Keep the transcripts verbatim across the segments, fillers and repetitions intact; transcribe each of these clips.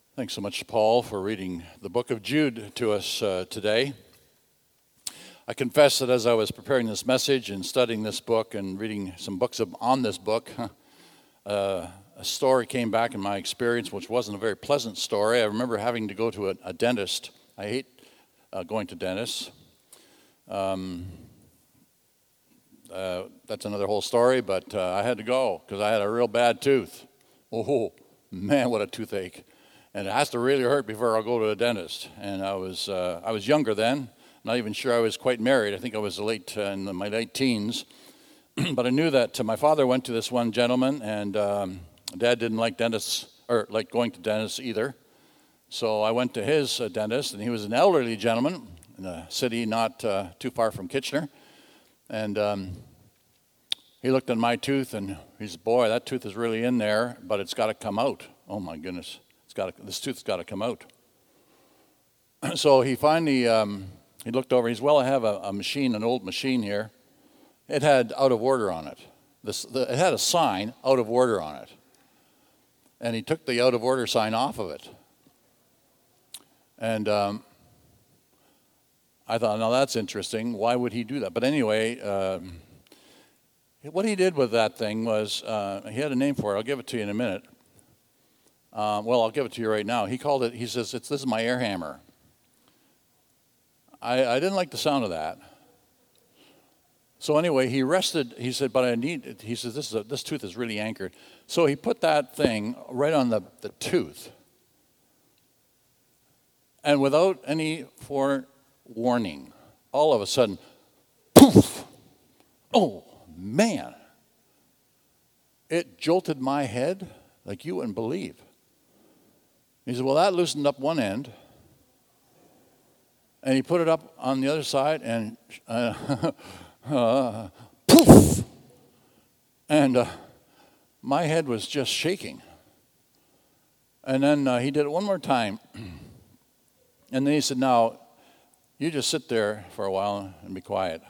Thanks so much, Paul, for reading the book of Jude to us uh, today. I confess that as I was preparing this message and studying this book and reading some books of, on this book, uh, a story came back in my experience, which wasn't a very pleasant story. I remember having to go to a, a dentist. I hate uh, going to dentists. Um, uh, that's another whole story, but uh, I had to go because I had a real bad tooth. Oh, man, what a toothache. And it has to really hurt before I'll go to a dentist. And I was uh, I was younger then, not even sure I was quite married. I think I was late uh, in my late teens. But I knew that uh, my father went to this one gentleman, and um, Dad didn't like dentists, or like going to dentists either. So I went to his uh, dentist, and he was an elderly gentleman in a city not uh, too far from Kitchener. And um, he looked at my tooth, and he said, "Boy, that tooth is really in there, but it's got to come out." Oh, my goodness. It's got to, this tooth's got to come out. So he finally, um, he looked over. He said, "Well, I have a, a machine, an old machine here. It had out of order on it. This, the, it had a sign, out of order on it." And he took the out of order sign off of it. And um, I thought, now that's interesting. Why would he do that? But anyway, uh, what he did with that thing was, uh, he had a name for it. I'll give it to you in a minute. Uh, well, I'll give it to you right now. He called it, he says, it's, this is my air hammer. I, I didn't like the sound of that. So anyway, he rested, he said, but I need, he says, this, is a, this tooth is really anchored. So he put that thing right on the, the tooth. And without any forewarning, all of a sudden, poof! Oh, man. It jolted my head like you wouldn't believe. He said, well, that loosened up one end. And he put it up on the other side, and uh, uh, poof! And uh, my head was just shaking. And then uh, he did it one more time. And then he said, now, you just sit there for a while and be quiet.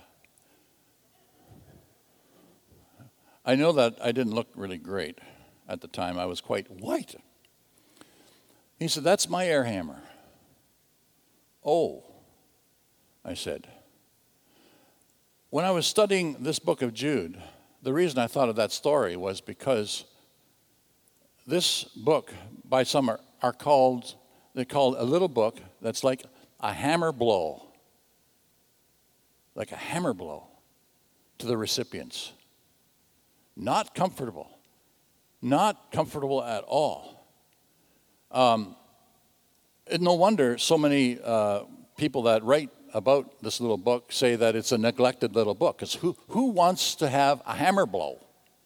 I know that I didn't look really great at the time. I was quite white. He said, that's my air hammer. Oh, I said. When I was studying this book of Jude, the reason I thought of that story was because this book, by some are, are called, they're called a little book that's like a hammer blow. Like a hammer blow to the recipients. Not comfortable. Not comfortable at all. Um, and no wonder so many uh, people that write about this little book say that it's a neglected little book. Because who, who wants to have a hammer blow?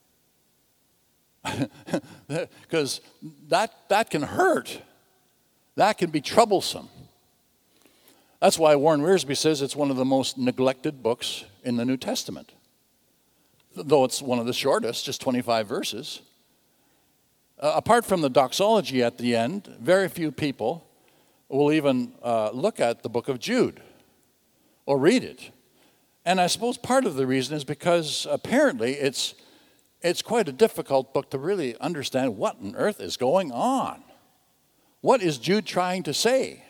Because that, that can hurt. That can be troublesome. That's why Warren Wiersbe says it's one of the most neglected books in the New Testament. Though it's one of the shortest, just twenty-five verses. Uh, apart from the doxology at the end, very few people will even uh, look at the book of Jude or read it. And I suppose part of the reason is because apparently it's it's quite a difficult book to really understand what on earth is going on. What is Jude trying to say?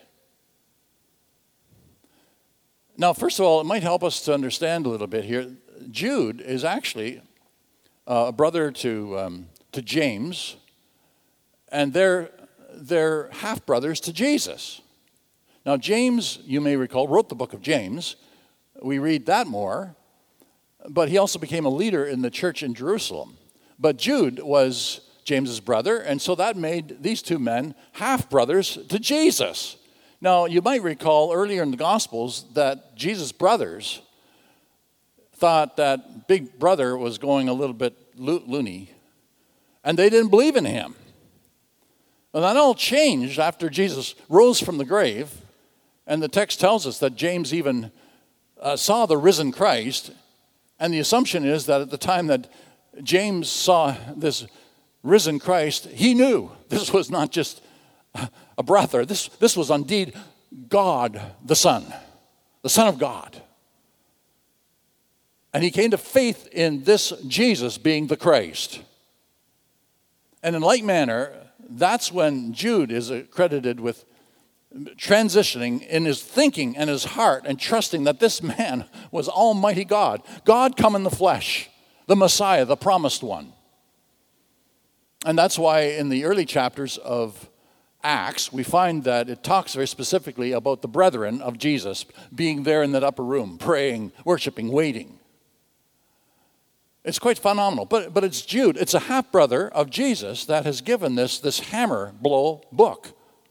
Now, first of all, it might help us to understand a little bit here. Jude is actually uh, a brother to um, to James, and they're, they're half-brothers to Jesus. Now, James, you may recall, wrote the book of James. We read that more. But he also became a leader in the church in Jerusalem. But Jude was James's brother, and so that made these two men half-brothers to Jesus. Now, you might recall earlier in the Gospels that Jesus' brothers thought that big brother was going a little bit lo- loony, and they didn't believe in him. And that all changed after Jesus rose from the grave, and the text tells us that James even uh, saw the risen Christ, and the assumption is that at the time that James saw this risen Christ, he knew this was not just a brother. This, this was indeed God the Son, the Son of God. And he came to faith in this Jesus being the Christ. And in like manner, that's when Jude is credited with transitioning in his thinking and his heart and trusting that this man was Almighty God. God come in the flesh, the Messiah, the promised one. And that's why in the early chapters of Acts, we find that it talks very specifically about the brethren of Jesus being there in that upper room, praying, worshiping, waiting. It's quite phenomenal. But, but it's Jude, it's a half-brother of Jesus that has given this, this hammer blow book.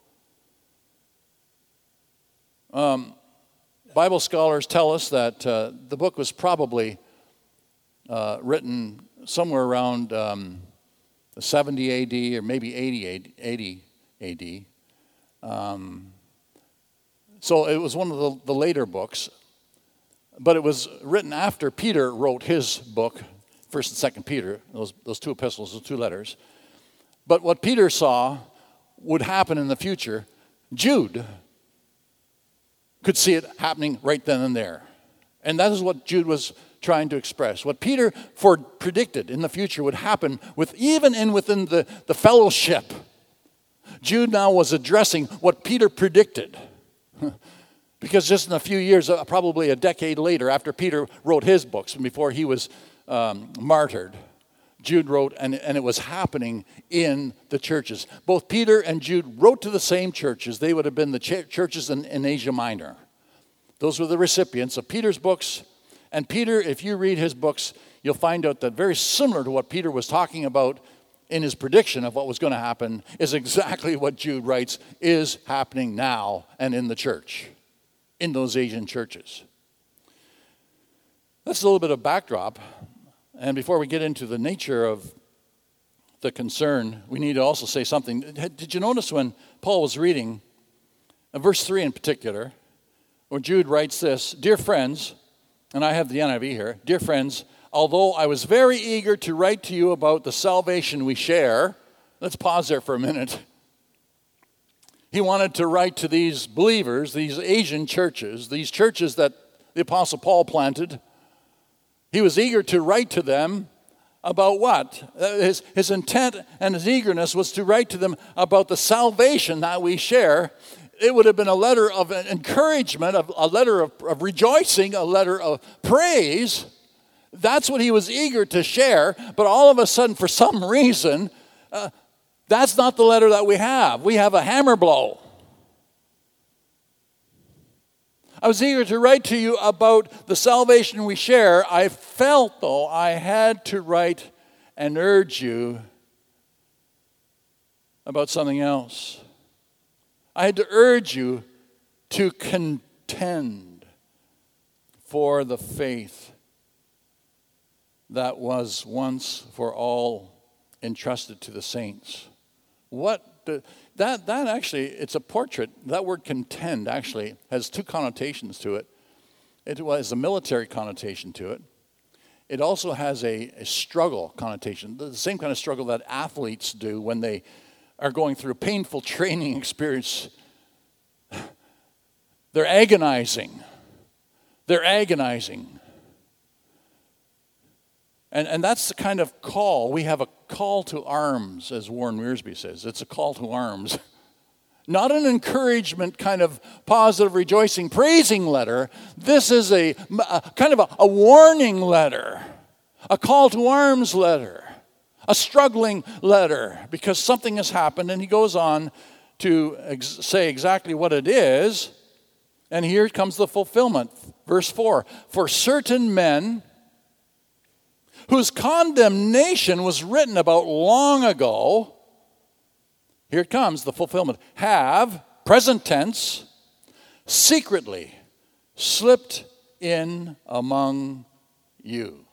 Um, Bible scholars tell us that uh, the book was probably uh, written somewhere around um, seventy A D or maybe eighty A D. Um, so it was one of the, the later books, but it was written after Peter wrote his book, First and Second Peter, those, those two epistles, those two letters. But what Peter saw would happen in the future, Jude could see it happening right then and there. And that is what Jude was trying to express. What Peter for predicted in the future would happen with even in within the, the fellowship. Jude now was addressing what Peter predicted. Because just in a few years, uh, probably a decade later, after Peter wrote his books and before he was um, martyred, Jude wrote, and, and it was happening in the churches. Both Peter and Jude wrote to the same churches. They would have been the ch- churches in, in Asia Minor. Those were the recipients of Peter's books. And Peter, if you read his books, you'll find out that very similar to what Peter was talking about in his prediction of what was going to happen is exactly what Jude writes is happening now and in the church, in those Asian churches. That's a little bit of backdrop. And before we get into the nature of the concern, we need to also say something. Did you notice when Paul was reading, in verse three in particular, where Jude writes this, "Dear friends," and I have the N I V here, "Dear friends, although I was very eager to write to you about the salvation we share," let's pause there for a minute. He wanted to write to these believers, these Asian churches, these churches that the Apostle Paul planted. He was eager to write to them about what? His, his intent and his eagerness was to write to them about the salvation that we share. It would have been a letter of encouragement, a letter of, of rejoicing, a letter of praise. That's what he was eager to share. But all of a sudden, for some reason, uh, that's not the letter that we have. We have a hammer blow. I was eager to write to you about the salvation we share. I felt, though, I had to write and urge you about something else. I had to urge you to contend for the faith that was once for all entrusted to the saints. What the, that that actually, it's a portrait. That word contend actually has two connotations to it. It has a military connotation to it. It also has a, a struggle connotation, the same kind of struggle that athletes do when they are going through a painful training experience. They're agonizing. They're agonizing. And, and that's the kind of call. We have a call to arms, as Warren Wiersbe says. It's a call to arms. Not an encouragement kind of positive, rejoicing, praising letter. This is a, a kind of a, a warning letter, a call to arms letter, a struggling letter, because something has happened. And he goes on to ex- say exactly what it is. And here comes the fulfillment. Verse four, "For certain men whose condemnation was written about long ago," here it comes, the fulfillment, "have," present tense, "secretly slipped in among you."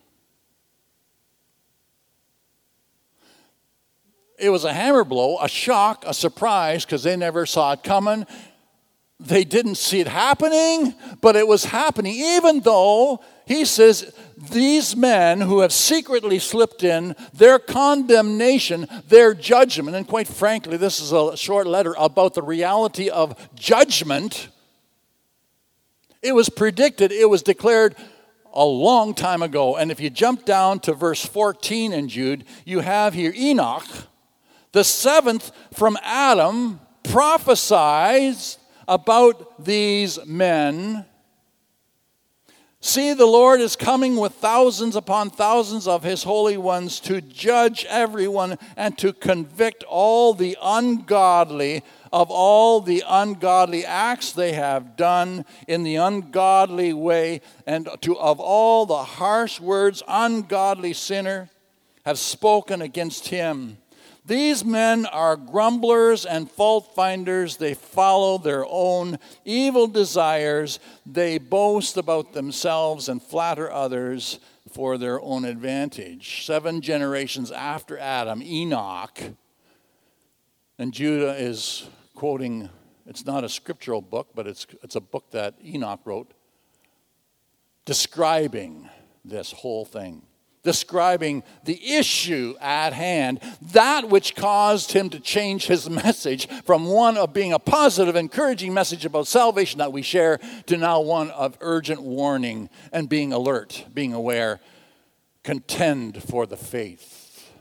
It was a hammer blow, a shock, a surprise, because they never saw it coming. They didn't see it happening, but it was happening, even though he says these men who have secretly slipped in, their condemnation, their judgment, and quite frankly, this is a short letter about the reality of judgment. It was predicted, it was declared a long time ago. And if you jump down to verse fourteen in Jude, you have here Enoch, The seventh from Adam prophesies about these men. See, the Lord is coming with thousands upon thousands of his holy ones to judge everyone and to convict all the ungodly of all the ungodly acts they have done in the ungodly way, and to of all the harsh words ungodly sinner have spoken against him. These men are grumblers and fault finders. They follow their own evil desires. They boast about themselves and flatter others for their own advantage. Seven generations after Adam, Enoch, and Judah is quoting, it's not a scriptural book, but it's, it's a book that Enoch wrote, describing this whole thing. Describing the issue at hand, that which caused him to change his message from one of being a positive, encouraging message about salvation that we share to now one of urgent warning and being alert, being aware, contend for the faith.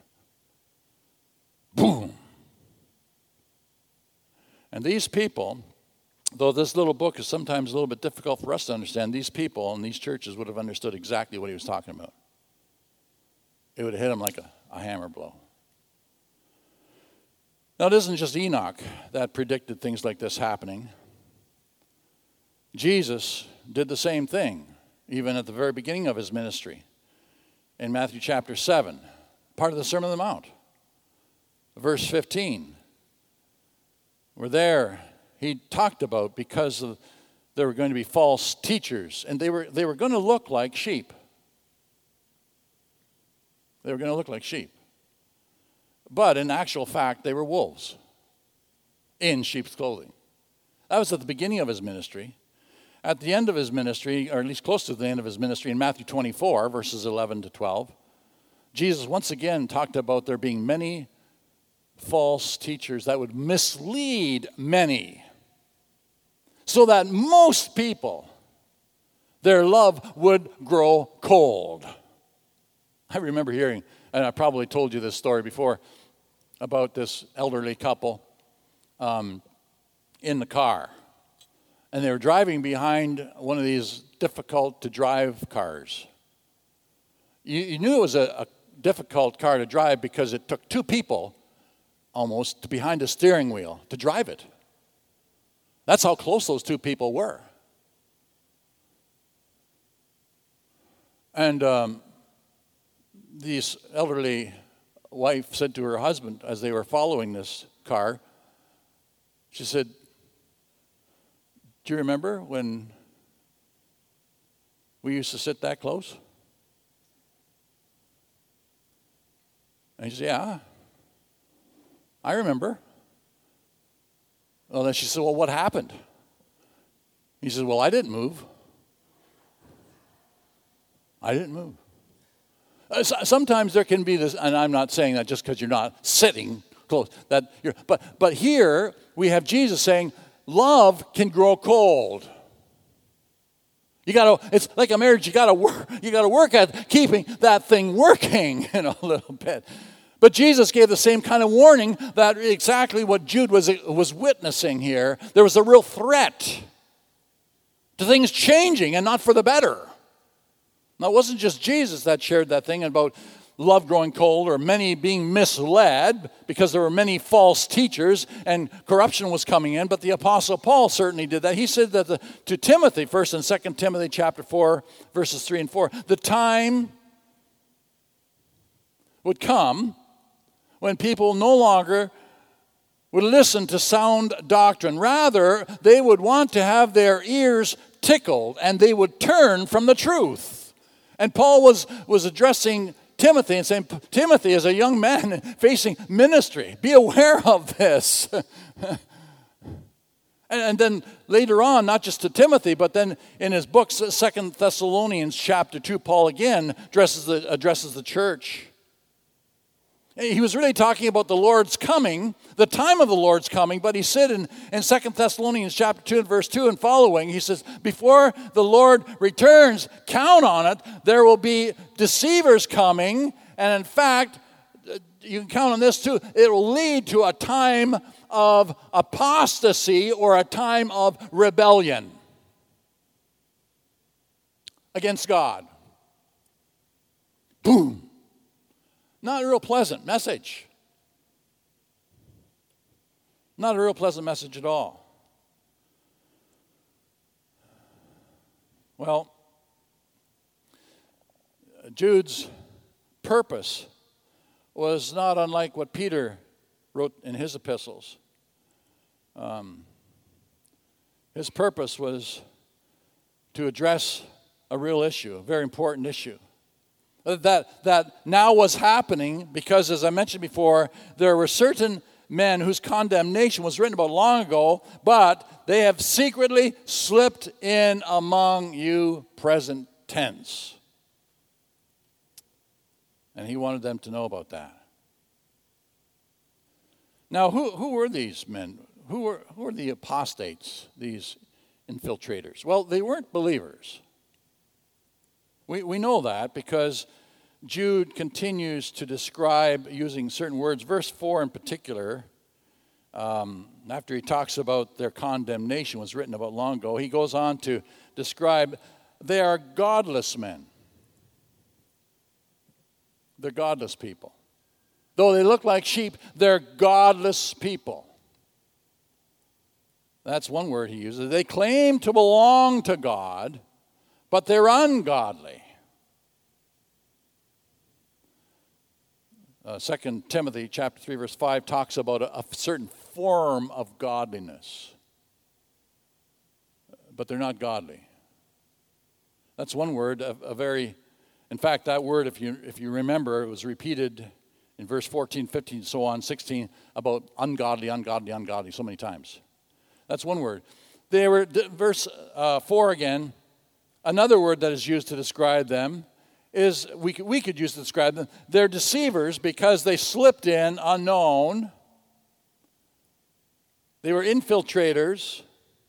Boom. And these people, though this little book is sometimes a little bit difficult for us to understand, these people in these churches would have understood exactly what he was talking about. It would have hit him like a, a hammer blow. Now, it isn't just Enoch that predicted things like this happening. Jesus did the same thing, even at the very beginning of his ministry. In Matthew chapter seven, part of the Sermon on the Mount, verse fifteen. Where there, he talked about because of, there were going to be false teachers, and they were they were going to look like sheep. They were going to look like sheep. But in actual fact, they were wolves in sheep's clothing. That was at the beginning of his ministry. At the end of his ministry, or at least close to the end of his ministry, in Matthew twenty-four, verses eleven to twelve, Jesus once again talked about there being many false teachers that would mislead many, so that most people, their love would grow cold. I remember hearing, and I probably told you this story before, about this elderly couple um, in the car. And they were driving behind one of these difficult-to-drive cars. You, you knew it was a, a difficult car to drive because it took two people almost to behind a steering wheel to drive it. That's how close those two people were. And um, this elderly wife said to her husband as they were following this car, she said, "Do you remember when we used to sit that close?" And he said, "Yeah, I remember." Well, then she said, "Well, what happened?" He said, "Well, I didn't move. I didn't move." Uh, so, sometimes there can be this, and I'm not saying that just because you're not sitting close. That you're, but but here we have Jesus saying, love can grow cold. You got to. It's like a marriage. You got to work. You got to work at keeping that thing working, you know, a little bit. But Jesus gave the same kind of warning that exactly what Jude was was witnessing here. There was a real threat to things changing and not for the better. Now, it wasn't just Jesus that shared that thing about love growing cold or many being misled because there were many false teachers and corruption was coming in, but the Apostle Paul certainly did that. He said that the, to Timothy, First and Second Timothy chapter four, verses three and four, the time would come when people no longer would listen to sound doctrine. Rather, they would want to have their ears tickled and they would turn from the truth. And Paul was, was addressing Timothy and saying, Timothy, as a young man facing ministry, be aware of this. and, and then later on, not just to Timothy, but then in his book, Second Thessalonians chapter two, Paul again addresses the, addresses the church. He was really talking about the Lord's coming, the time of the Lord's coming, but he said in, in Second Thessalonians chapter two and verse two and following, he says, before the Lord returns, count on it, there will be deceivers coming, and in fact, you can count on this too, it will lead to a time of apostasy or a time of rebellion against God. Boom. Not a real pleasant message. Not a real pleasant message at all. Well, Jude's purpose was not unlike what Peter wrote in his epistles. Um, his purpose was to address a real issue, a very important issue. That, that now was happening because, as I mentioned before, there were certain men whose condemnation was written about long ago, but they have secretly slipped in among you, present tense. And he wanted them to know about that. Now, who, who were these men? Who were, who were the apostates, these infiltrators? Well, they weren't believers. We, we know that because Jude continues to describe using certain words. Verse four in particular, um, after he talks about their condemnation was written about long ago, he goes on to describe they are godless men. They're godless people. Though they look like sheep, they're godless people. That's one word he uses. They claim to belong to God, but they're ungodly. Uh, Second Timothy chapter three, verse five talks about a, a certain form of godliness. But they're not godly. That's one word, a, a very... In fact, that word, if you if you remember, it was repeated in verse fourteen, fifteen, so on, sixteen, about ungodly, ungodly, ungodly, so many times. That's one word. They were, verse uh, four again, another word that is used to describe them is, we could, we could use to describe them, they're deceivers because they slipped in unknown. They were infiltrators.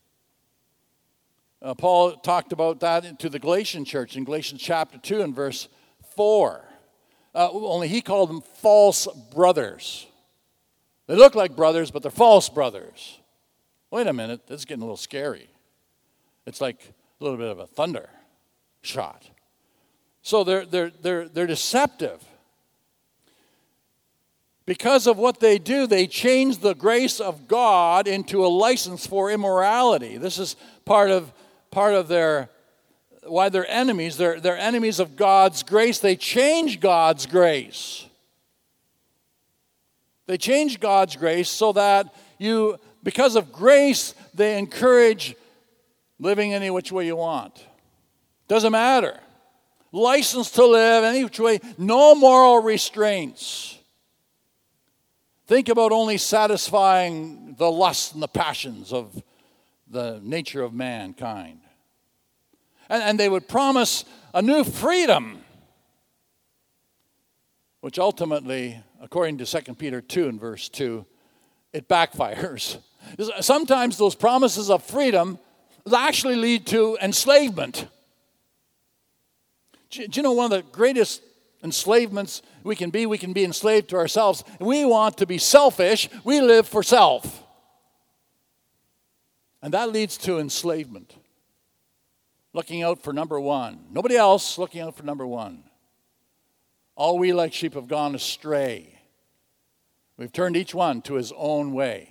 Uh, Paul talked about that to the Galatian church in Galatians chapter two and verse four. Uh, only he called them false brothers. They look like brothers, but they're false brothers. Wait a minute, this is getting a little scary. It's like a little bit of a thunder shot. So they're, they're, they're, they're deceptive. Because of what they do, they change the grace of God into a license for immorality. This is part of part of their, why they're enemies. They're, they're enemies of God's grace. They change God's grace. They change God's grace so that you, because of grace, they encourage living any which way you want. Doesn't matter. License to live any which way. No moral restraints. Think about only satisfying the lusts and the passions of the nature of mankind. And, and they would promise a new freedom, which ultimately, according to Second Peter two and verse two, it backfires. Sometimes those promises of freedom actually lead to enslavement. Do you know one of the greatest enslavements we can be? We can be enslaved to ourselves. We want to be selfish. We live for self. And that leads to enslavement. Looking out for number one. Nobody else looking out for number one. All we like sheep have gone astray. We've turned each one to his own way.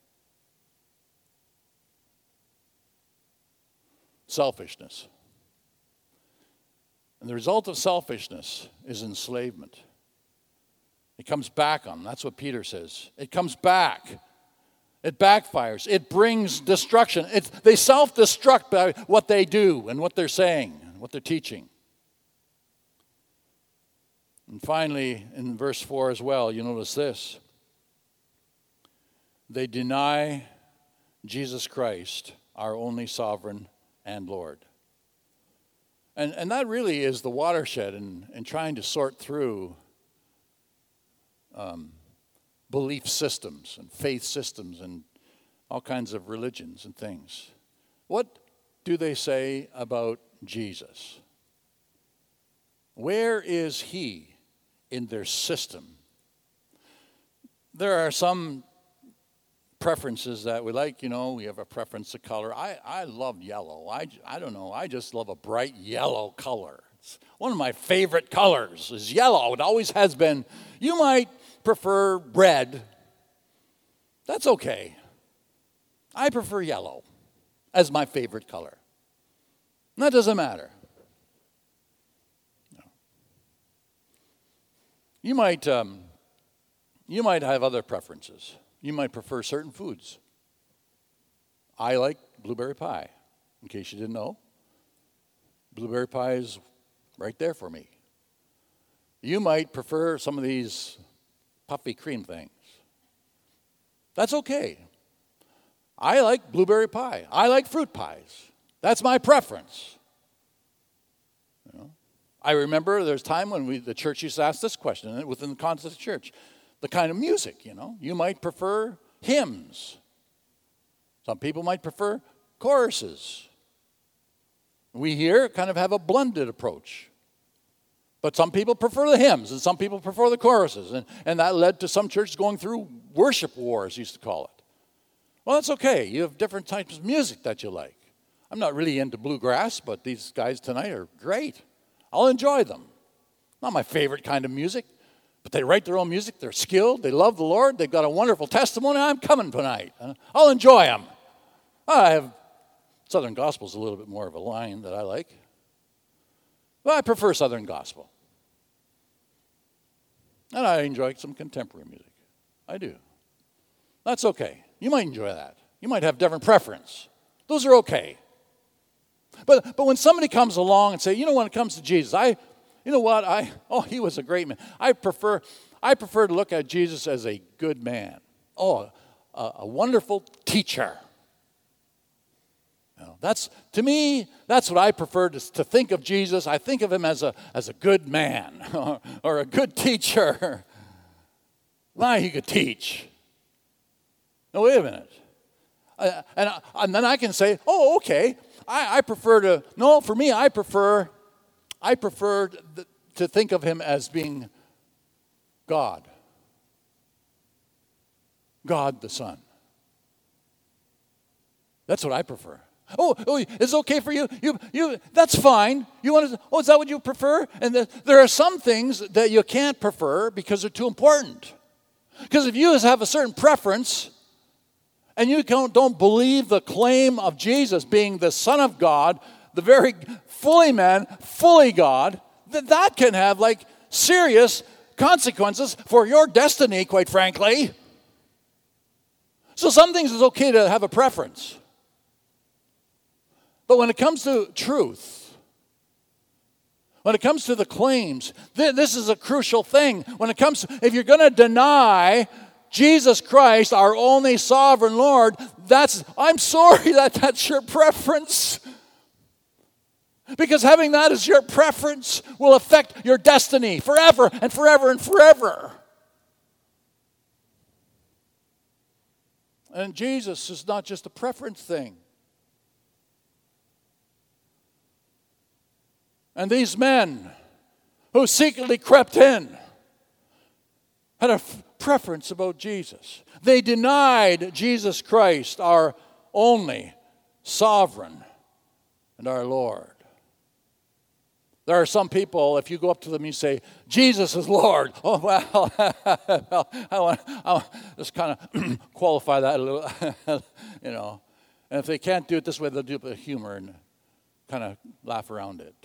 Selfishness. And the result of selfishness is enslavement. It comes back on them. That's what Peter says. It comes back. It backfires. It brings destruction. It's, they self-destruct by what they do and what they're saying and what they're teaching. And finally, in verse four as well, you notice this. They deny Jesus Christ, our only sovereign and Lord. And, and that really is the watershed in, in trying to sort through um, belief systems and faith systems and all kinds of religions and things. What do they say about Jesus? Where is he in their system? there are some preferences that we like. You know, we have a preference of color. I, I love yellow. I, I don't know. I just love a bright yellow color. It's one of my favorite colors is yellow. It always has been. You might prefer red. That's okay. I prefer yellow as my favorite color. And that doesn't matter. No. You might, um, you might have other preferences. You might prefer certain foods. I like blueberry pie. In case you didn't know, blueberry pie is right there for me. You might prefer some of these puffy cream things. That's okay. I like blueberry pie. I like fruit pies. That's my preference. You know? I remember there's time when we, the church used to ask this question within the context of the church. The kind of music, you know. You might prefer hymns. Some people might prefer choruses. We here kind of have a blended approach. But some people prefer the hymns, and some people prefer the choruses. And, and that led to some churches going through worship wars, used to call it. Well, that's okay. You have different types of music that you like. I'm not really into bluegrass, but these guys tonight are great. I'll enjoy them. Not my favorite kind of music, but they write their own music. They're skilled. They love the Lord. They've got a wonderful testimony. I'm coming tonight. I'll enjoy them. I have Southern Gospel's a little bit more of a line that I like. But I prefer Southern Gospel. And I enjoy some contemporary music. I do. That's okay. You might enjoy that. You might have different preference. Those are okay. But but when somebody comes along and say, you know, when it comes to Jesus, I, you know what, I oh he was a great man. I prefer I prefer to look at Jesus as a good man. Oh, a, a wonderful teacher. You know, that's to me. That's what I prefer to, to think of Jesus. I think of him as a as a good man or, or a good teacher. Why he could teach. No, wait a minute. Uh, and, and then I can say, oh, okay, I, I prefer to, no, for me, I prefer, I prefer th- to think of him as being God. God the Son. That's what I prefer. Oh, oh, it's okay for you? You, you, that's fine. You want to? Oh, is that what you prefer? And the, there are some things that you can't prefer because they're too important. Because if you have a certain preference, and you don't, don't believe the claim of Jesus being the Son of God, the very fully man, fully God, that that can have like serious consequences for your destiny, quite frankly. So some things it's okay to have a preference. But when it comes to truth, when it comes to the claims, th- this is a crucial thing. When it comes to, if you're going to deny Jesus Christ, our only sovereign Lord, that's, I'm sorry that that's your preference. Because having that as your preference will affect your destiny forever and forever and forever. And Jesus is not just a preference thing. And these men who secretly crept in had a f- preference about Jesus. They denied Jesus Christ, our only sovereign and our Lord. There are some people, if you go up to them and you say, Jesus is Lord. Oh, well, I want to just kind of qualify that a little, you know. And if they can't do it this way, they'll do it with humor and kind of laugh around it.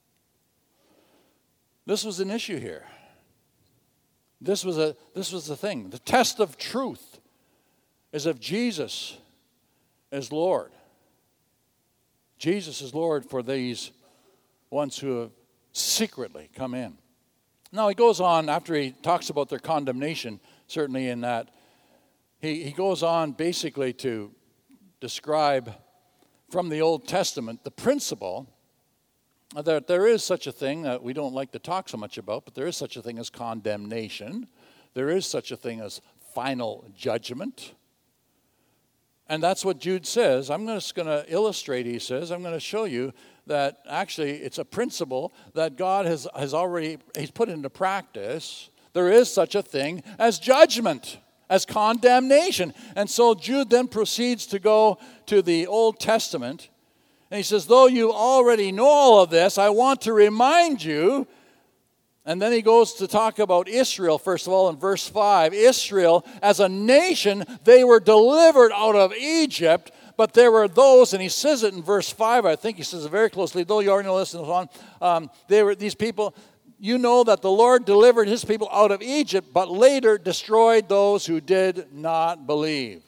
This was an issue here. This was a this was the thing. The test of truth is if Jesus is Lord. Jesus is Lord for these ones who have secretly come in. Now he goes on after he talks about their condemnation, certainly in that, he, he goes on basically to describe from the Old Testament the principle that there is such a thing that we don't like to talk so much about, but there is such a thing as condemnation. There is such a thing as final judgment. And that's what Jude says. I'm just going to illustrate, he says, I'm going to show you that actually it's a principle that God has, has already, he's put into practice. There is such a thing as judgment. as condemnation. And so Jude then proceeds to go to the Old Testament. And he says, though you already know all of this, I want to remind you. And then he goes to talk about Israel, first of all, in verse five. Israel, as a nation, they were delivered out of Egypt, but there were those, and he says it in verse five, I think he says it very closely, though you already know this and so on. Um, they were these people, you know that the Lord delivered his people out of Egypt, but later destroyed those who did not believe.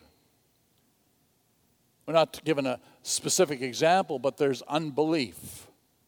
We're not given a specific example, but there's unbelief.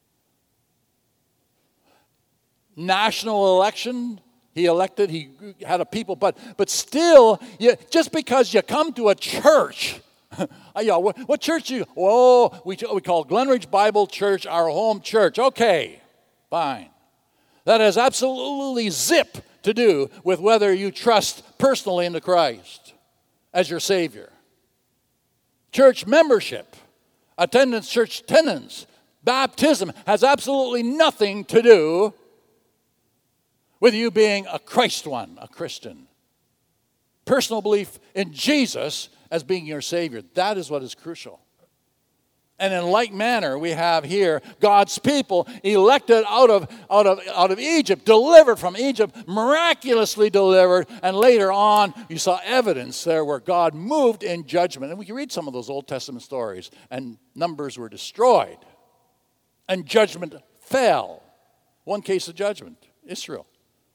National election, he elected, he had a people, but but still, you, just because you come to a church, yeah, what, what church you, oh, we, we call Glenridge Bible Church our home church. Okay, fine. That has absolutely zip to do with whether you trust personally into Christ as your Savior. Church membership, attendance, church attendance, baptism has absolutely nothing to do with you being a Christ one, a Christian. Personal belief in Jesus as being your Savior. That is what is crucial. And in like manner, we have here God's people elected out of, out of, out of Egypt, delivered from Egypt, miraculously delivered, and later on, you saw evidence there where God moved in judgment. And we can read some of those Old Testament stories, and numbers were destroyed, and judgment fell. One case of judgment, Israel.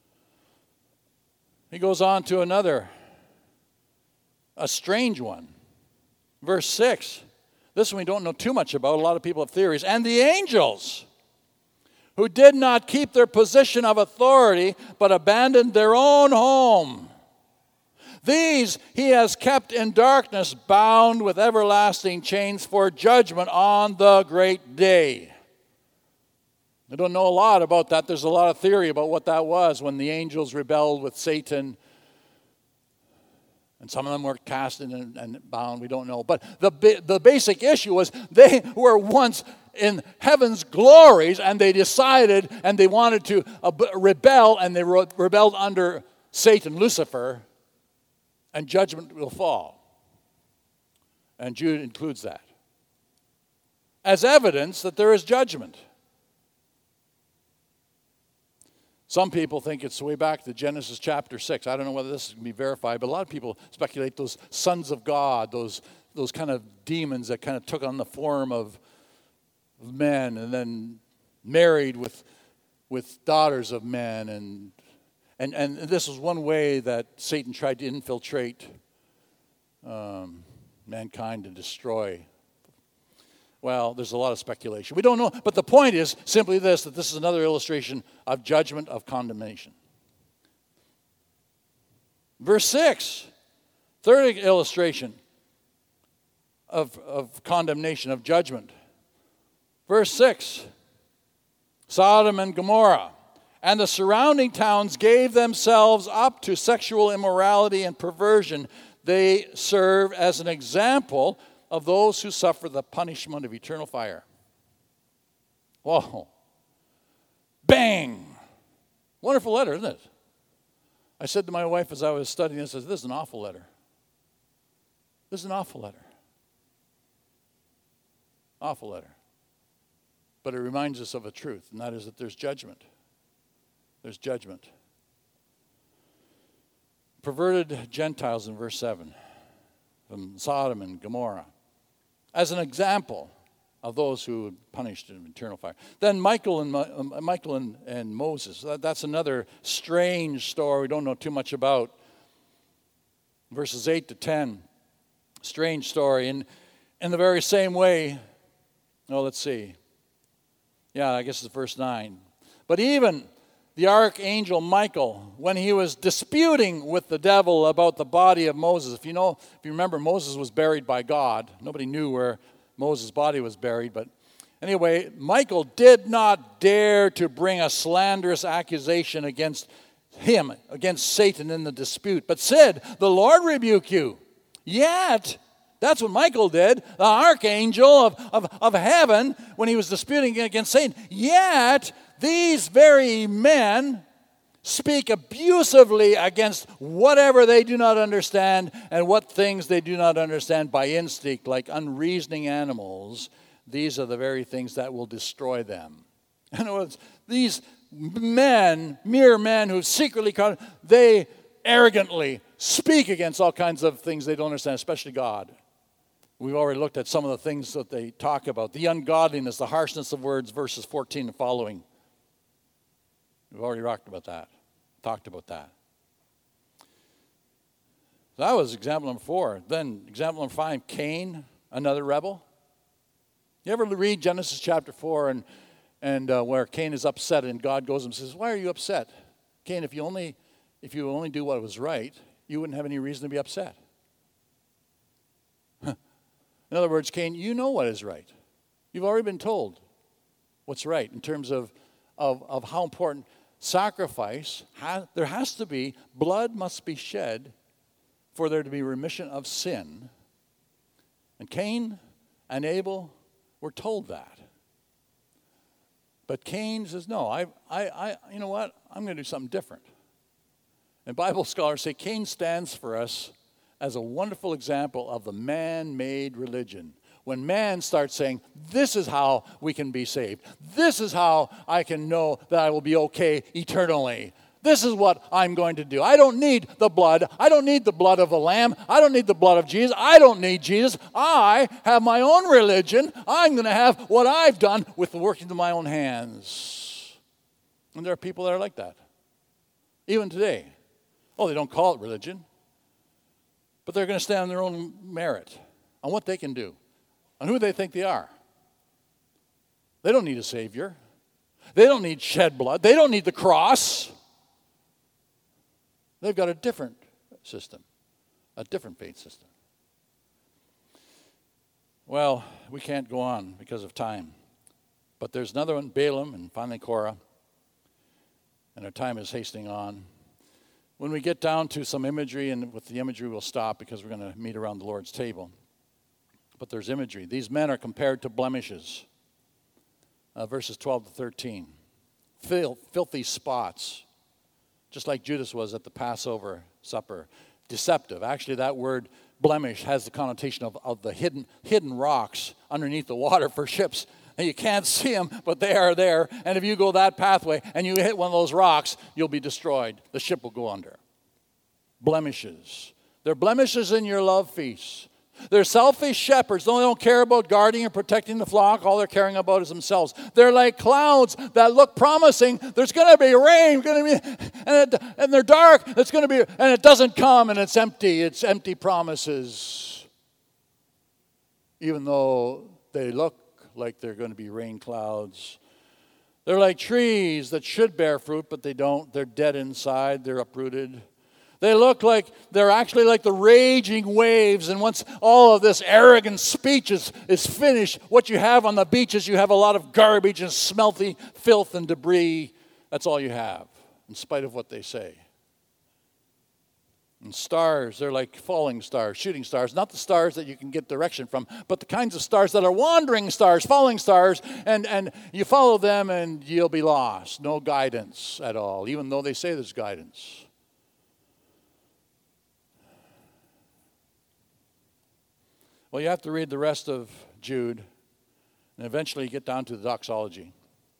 He goes on to another, a strange one. Verse six. This one we don't know too much about. A lot of people have theories. And the angels, who did not keep their position of authority, but abandoned their own home. These he has kept in darkness, bound with everlasting chains for judgment on the great day. I don't know a lot about that. There's a lot of theory about what that was when the angels rebelled with Satan. And some of them were cast in and, and bound. We don't know. But the, the basic issue was they were once in heaven's glories, and they decided and they wanted to uh, rebel, and they re- rebelled under Satan, Lucifer, and judgment will fall. And Jude includes that as evidence that there is judgment. Some people think it's way back to Genesis chapter six. I don't know whether this can be verified, but a lot of people speculate those sons of God, those, those kind of demons that kind of took on the form of men and then married with, with daughters of men. And, and, and this was one way that Satan tried to infiltrate um, mankind and destroy. Well, there's a lot of speculation. We don't know, but the point is simply this, that this is another illustration of judgment, of condemnation. Verse six, third illustration of, of condemnation, of judgment. Verse six, Sodom and Gomorrah and the surrounding towns gave themselves up to sexual immorality and perversion. They serve as an example of those who suffer the punishment of eternal fire. Whoa. Bang. Wonderful letter, isn't it? I said to my wife as I was studying this, I said, this is an awful letter. This is an awful letter. Awful letter. But it reminds us of a truth, and that is that there's judgment. There's judgment. Perverted Gentiles in verse seven from Sodom and Gomorrah, as an example of those who were punished in eternal fire. Then Michael and uh, Michael and, and Moses. That, that's another strange story we don't know too much about. Verses eight to ten, strange story. And in the very same way, oh, let's see. Yeah, I guess it's verse nine. But even the archangel Michael, when he was disputing with the devil about the body of Moses. If you know, if you remember, Moses was buried by God. Nobody knew where Moses' body was buried. But anyway, Michael did not dare to bring a slanderous accusation against him, against Satan in the dispute, but said, the Lord rebuke you. Yet, that's what Michael did, the archangel of, of, of heaven, when he was disputing against Satan. Yet, these very men speak abusively against whatever they do not understand and what things they do not understand by instinct, like unreasoning animals, these are the very things that will destroy them. In other words, these men, mere men who secretly, they arrogantly speak against all kinds of things they don't understand, especially God. We've already looked at some of the things that they talk about. The ungodliness, the harshness of words, verses fourteen and following. We've already talked about that. Talked about that. So that was example number four. Then example number five, Cain, another rebel. You ever read Genesis chapter four and, and uh, where Cain is upset and God goes and says, why are you upset? Cain, if you only if you only do what was right, you wouldn't have any reason to be upset. In other words, Cain, you know what is right. You've already been told what's right in terms of, of, of how important sacrifice, ha- there has to be, blood must be shed for there to be remission of sin. And Cain and Abel were told that. But Cain says, no, I, I, I you know what? I'm going to do something different. And Bible scholars say Cain stands for us as a wonderful example of the man-made religion. When man starts saying, this is how we can be saved. This is how I can know that I will be okay eternally. This is what I'm going to do. I don't need the blood. I don't need the blood of a lamb. I don't need the blood of Jesus. I don't need Jesus. I have my own religion. I'm going to have what I've done with the working of my own hands. And there are people that are like that. Even today. Oh, they don't call it religion. But they're going to stand on their own merit, on what they can do, on who they think they are. They don't need a Savior. They don't need shed blood. They don't need the cross. They've got a different system, a different faith system. Well, we can't go on because of time. But there's another one, Balaam, and finally Korah. And our time is hastening on. When we get down to some imagery, and with the imagery we'll stop because we're going to meet around the Lord's table. But there's imagery. These men are compared to blemishes. Uh, verses twelve to thirteen. Fil- filthy spots. Just like Judas was at the Passover supper. Deceptive. Actually, that word blemish has the connotation of, of the hidden, hidden rocks underneath the water for ships. And you can't see them, but they are there. And if you go that pathway and you hit one of those rocks, you'll be destroyed. The ship will go under. Blemishes. They're blemishes in your love feasts. They're selfish shepherds. They don't care about guarding or protecting the flock. All they're caring about is themselves. They're like clouds that look promising. There's going to be rain, going to be, and, it, and they're dark. It's going to be, and it doesn't come, and it's empty. It's empty promises. Even though they look like they're going to be rain clouds. They're like trees that should bear fruit, but they don't. They're dead inside. They're uprooted. They look like they're actually like the raging waves. And once all of this arrogant speech is, is finished, what you have on the beaches, you have a lot of garbage and smelty filth and debris. That's all you have, in spite of what they say. And stars, they're like falling stars, shooting stars. Not the stars that you can get direction from, but the kinds of stars that are wandering stars, falling stars. And, and you follow them and you'll be lost. No guidance at all, even though they say there's guidance. Well, you have to read the rest of Jude and eventually you get down to the doxology.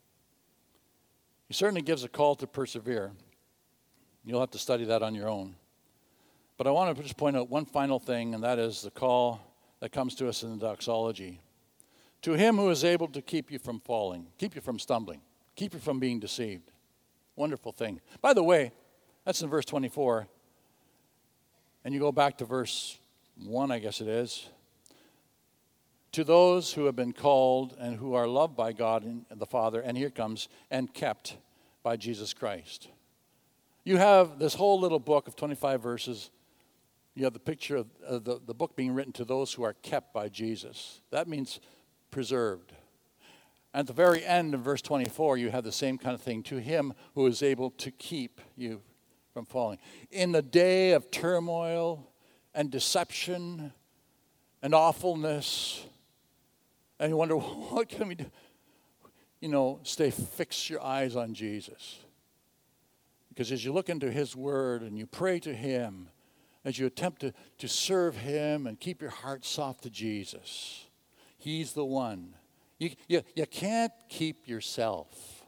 He certainly gives a call to persevere. You'll have to study that on your own. But I want to just point out one final thing, and that is the call that comes to us in the doxology. To him who is able to keep you from falling, keep you from stumbling, keep you from being deceived. Wonderful thing. By the way, that's in verse twenty-four. And you go back to verse one, I guess it is. To those who have been called and who are loved by God and the Father, and here it comes, and kept by Jesus Christ. You have this whole little book of twenty-five verses. You have the picture of uh, the, the book being written to those who are kept by Jesus. That means preserved. And at the very end of verse twenty-four, you have the same kind of thing. To him who is able to keep you from falling. In the day of turmoil and deception and awfulness, and you wonder, what can we do? You know, stay, fix your eyes on Jesus. Because as you look into his word and you pray to him, as you attempt to, to serve him and keep your heart soft to Jesus, he's the one. You, you, you can't keep yourself.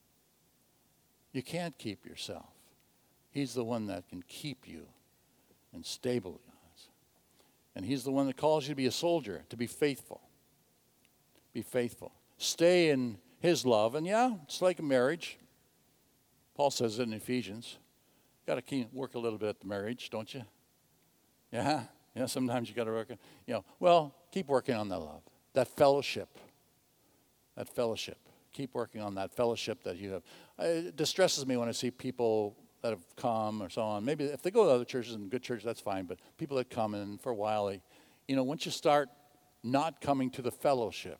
You can't keep yourself. He's the one that can keep you and stabilize. And he's the one that calls you to be a soldier, to be faithful. Be faithful. Stay in his love. And yeah, it's like a marriage. Paul says it in Ephesians. Got to work a little bit at the marriage, don't you? Yeah, yeah. Sometimes you got to work. You know, well, keep working on that love, that fellowship, that fellowship. Keep working on that fellowship that you have. It distresses me when I see people that have come or so on. Maybe if they go to other churches and good churches, that's fine. But people that come in for a while, they, you know, once you start not coming to the fellowship,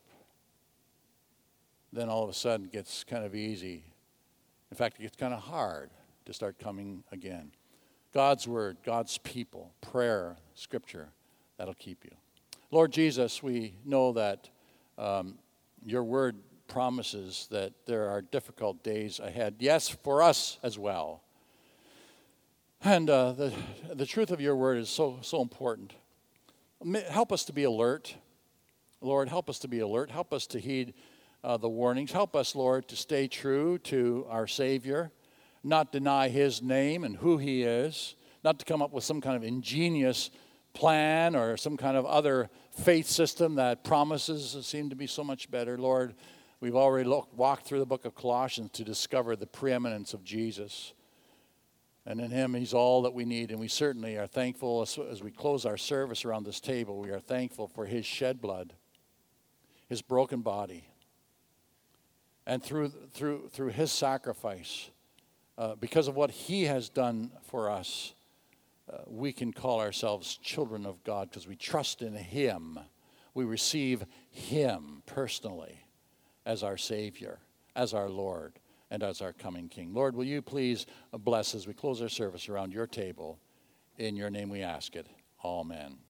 then all of a sudden it gets kind of easy. In fact, it gets kind of hard to start coming again. God's word, God's people, prayer, scripture, that'll keep you. Lord Jesus, we know that um, your word promises that there are difficult days ahead. Yes, for us as well. And uh, the, the truth of your word is so, so important. Help us to be alert. Lord, help us to be alert. Help us to heed uh, the warnings. Help us, Lord, to stay true to our Savior, not deny his name and who he is, not to come up with some kind of ingenious plan or some kind of other faith system that promises seem to be so much better. Lord, we've already looked, walked through the book of Colossians to discover the preeminence of Jesus. And in him, he's all that we need. And we certainly are thankful as, as we close our service around this table, we are thankful for his shed blood, his broken body. And through, through, through his sacrifice, uh, because of what he has done for us, uh, we can call ourselves children of God because we trust in him. We receive him personally as our Savior, as our Lord, and as our coming King. Lord, will you please bless as we close our service around your table. In your name we ask it. Amen.